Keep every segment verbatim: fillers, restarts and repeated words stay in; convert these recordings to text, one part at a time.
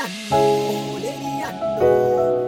I know, lady I know.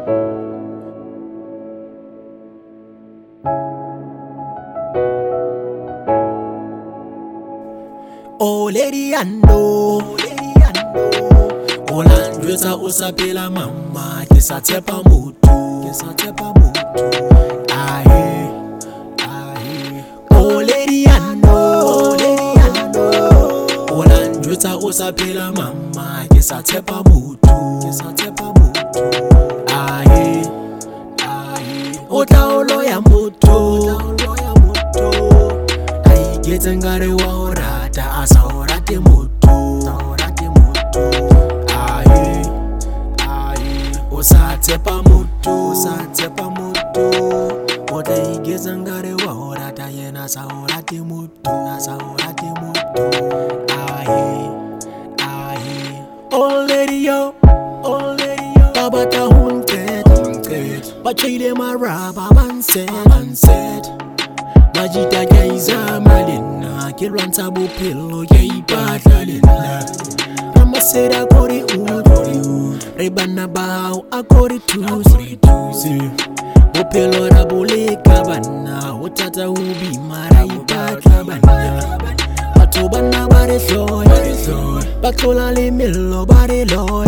Oh lady I know, lady I know. Olandreza usapela mama, kesa tepa mutu, kesa tepa mutu. Aye, aye. Oh lady I know, oh lady I know. Olandreza usapela mama, kesa tepa mutu, kesa tepa mutu. Aye, aye. Otaolo ya mutu, otaolo ya mutu. Aye getengare wa orata, asa orate mutu, orate mutu. Aye, aye. Osatepa mutu, osatepa mutu. Ote getengare wa orata, yena sa orate mutu, asa orate mutu. Aye, aye. Oh lady yo, oh lady yo. Tabata hunted, hunted. Bachile maraba manset, manset. Majita jaiza malina, kilwanta bupilo yei patalina. Ramasera kori udu, rebana bao akori tuzi, tuzi. Bupilo rabule kabana, utata ubi marai patabana. Batobana bare loy, batola le milo bare loy.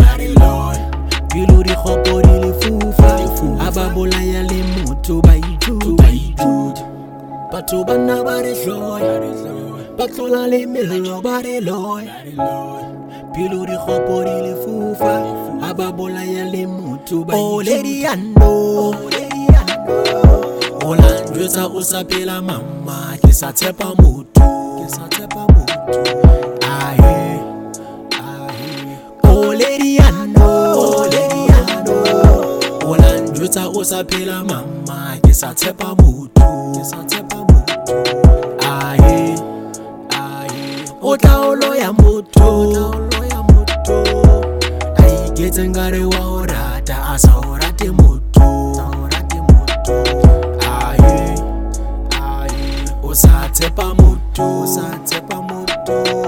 Piluri khopori le fufa, ababola ya le mutu baitu, baitu. Batobana bare loy, batola le milo bare loy. Piluri khopori le fufa, ababola ya le mutu baitu. Oh lady I know, oh lady I know. Olandreza usapela mama, kesa tepa mutu, kesa tepa mutu. Aye, aye. Oh lady I know, oh lady I know. Olandreza usapela mama, kesa tepa mutu, kesa tepa mutu. Aye, aye. Otaolo ya mutu, otaolo ya mutu. Aye getengare wa orata, asa orate mutu, orate mutu. Aye, aye. Osatepa mutu, osatepa mutu.